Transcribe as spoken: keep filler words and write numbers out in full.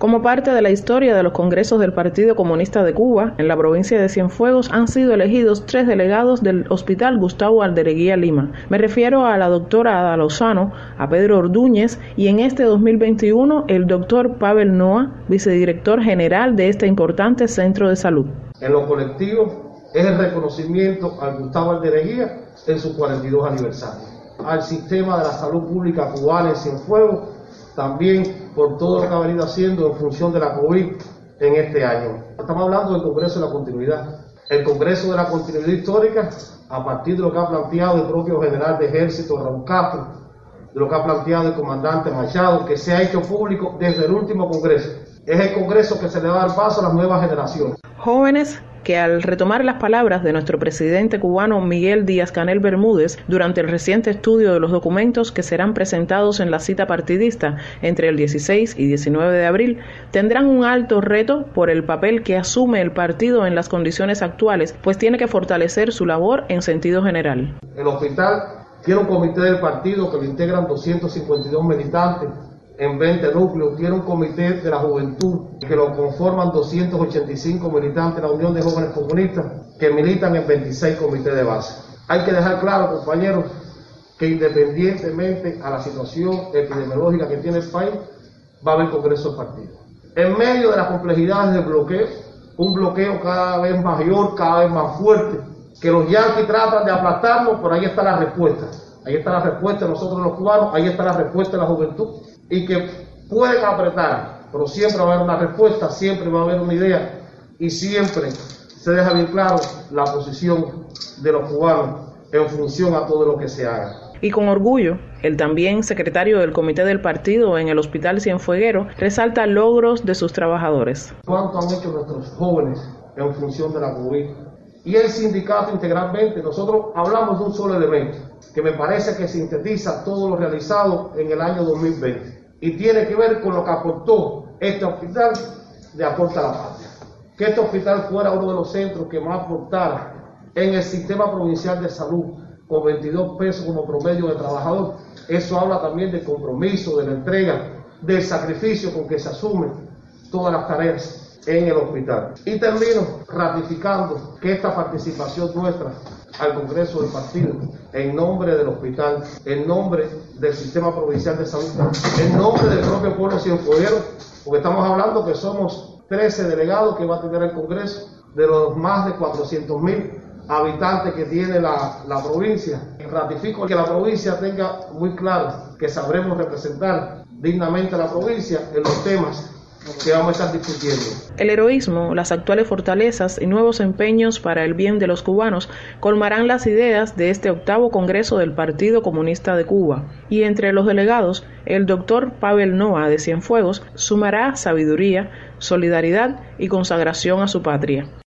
Como parte de la historia de los congresos del Partido Comunista de Cuba, en la provincia de Cienfuegos han sido elegidos tres delegados del Hospital Gustavo Aldereguía Lima. Me refiero a la doctora Ada Lozano, a Pedro Ordúñez y en este dos mil veintiuno el doctor Pavel Noa, vicedirector general de este importante centro de salud. En lo colectivo es el reconocimiento al Gustavo Aldereguía en su cuarenta y dos aniversario, al sistema de la salud pública cubana en Cienfuegos, también por todo lo que ha venido haciendo en función de la COVID en este año. Estamos hablando del Congreso de la Continuidad. El Congreso de la Continuidad Histórica, a partir de lo que ha planteado el propio general de Ejército, Raúl Castro, de lo que ha planteado el comandante Machado, que se ha hecho público desde el último Congreso. Es el Congreso que se le va a dar paso a las nuevas generaciones. Jóvenes que al retomar las palabras de nuestro presidente cubano Miguel Díaz-Canel Bermúdez durante el reciente estudio de los documentos que serán presentados en la cita partidista entre el dieciséis y diecinueve de abril, tendrán un alto reto por el papel que asume el partido en las condiciones actuales, pues tiene que fortalecer su labor en sentido general. El hospital tiene un comité del partido que lo integran doscientos cincuenta y dos militantes en veinte núcleos, tiene un comité de la juventud que lo conforman doscientos ochenta y cinco militantes de la Unión de Jóvenes Comunistas que militan en veintiséis comités de base. Hay que dejar claro, compañeros, que independientemente a la situación epidemiológica que tiene el país, va a haber congreso del partido. En medio de las complejidades del bloqueo, un bloqueo cada vez mayor, cada vez más fuerte, que los yanquis tratan de aplastarnos, pero ahí está la respuesta. Ahí está la respuesta de nosotros los cubanos, ahí está la respuesta de la juventud, y que pueden apretar, pero siempre va a haber una respuesta, siempre va a haber una idea, y siempre se deja bien claro la posición de los cubanos en función a todo lo que se haga. Y con orgullo, el también secretario del comité del partido en el Hospital Cienfueguero resalta logros de sus trabajadores. ¿Cuánto han hecho nuestros jóvenes en función de la COVID? Y el sindicato integralmente, nosotros hablamos de un solo elemento, que me parece que sintetiza todo lo realizado en el año dos mil veinte. Y tiene que ver con lo que aportó este hospital de aporte a la patria. Que este hospital fuera uno de los centros que más aportara en el sistema provincial de salud, con veintidós pesos como promedio de trabajador. Eso habla también del compromiso, de la entrega, del sacrificio con que se asumen todas las tareas en el hospital. Y termino ratificando que esta participación nuestra al Congreso del Partido, en nombre del hospital, en nombre del sistema provincial de salud, en nombre del propio pueblo cienfueguero, porque estamos hablando que somos trece delegados que va a tener el Congreso, de los más de cuatrocientos mil habitantes que tiene la, la provincia. Ratifico que la provincia tenga muy claro que sabremos representar dignamente a la provincia en los temas que vamos a estar discutiendo. El heroísmo, las actuales fortalezas y nuevos empeños para el bien de los cubanos colmarán las ideas de este octavo Congreso del Partido Comunista de Cuba. Y entre los delegados, el doctor Pavel Noa de Cienfuegos sumará sabiduría, solidaridad y consagración a su patria.